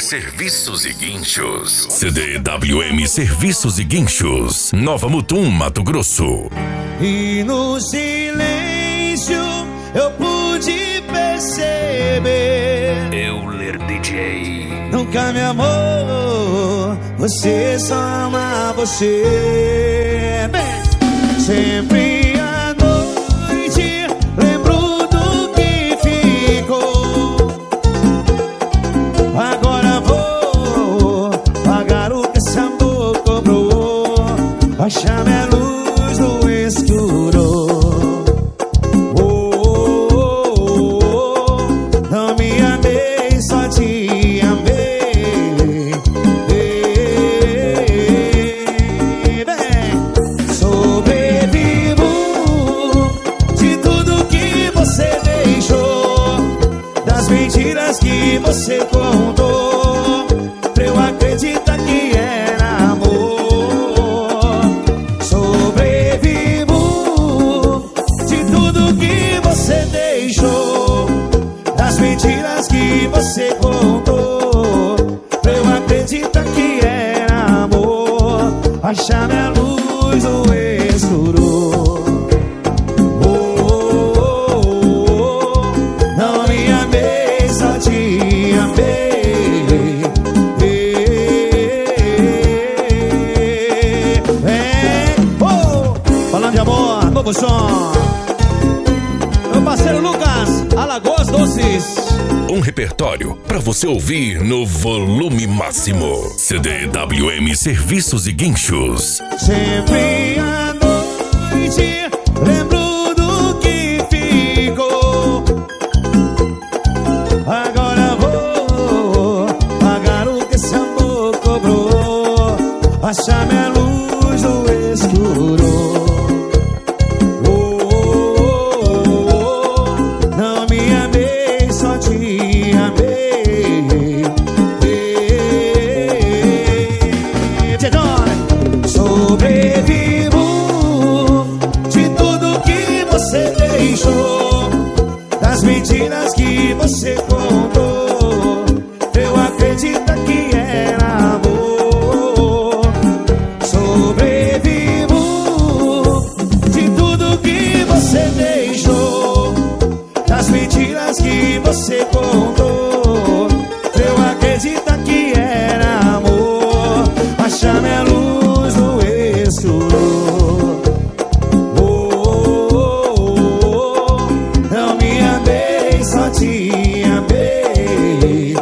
Serviços e Guinchos. CDWM Serviços e Guinchos. Nova Mutum, Mato Grosso. E no silêncio eu pude perceber. Euler DJ. Nunca me amou, você só ama você. Bem, sempre à noite lembro do que ficou. Agora vou pagar o que esse amor cobrou. Achar minha luz no escuro. Não me amei, só te amei. Sobrevivo de tudo que você deixou, das mentiras que você contou, pra eu acreditar que era amor. Sobrevivo de tudo que você deixou, das mentiras que você contou, pra eu acreditar que era amor. Achar minha luz no escuro. Não me amei, só te amei. Falando de amor, novo som. Meu parceiro Lucas, Alagoas Doces. Um repertório pra você ouvir no volume máximo. CDWM Serviços e Guinchos. Sempre à noite lembro do que ficou. Agora vou pagar o que esse amor cobrou. Achar minha luz no escuro. Não me amei, só te amei. Sobrevivo de tudo que você deixou, das mentiras que você contou, eu acredito que era amor. Sobrevivo de tudo que você deixou, das mentiras que você contou, eu acredito que era amor. Achar minha luz no escuro. Não me amei, só te amei.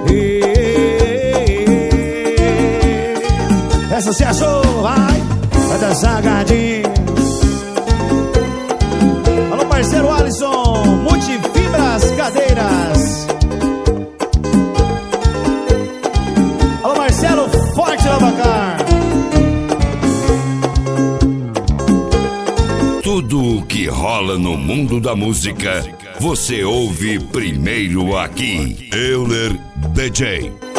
Essa se achou, vai dançar gardinho. Alô, parceiro Alisson, Multifibras Cadeiras. Alô, Marcelo, Forte Lavacar. Tudo o que rola no mundo da música, você ouve primeiro aqui. Euler DJ.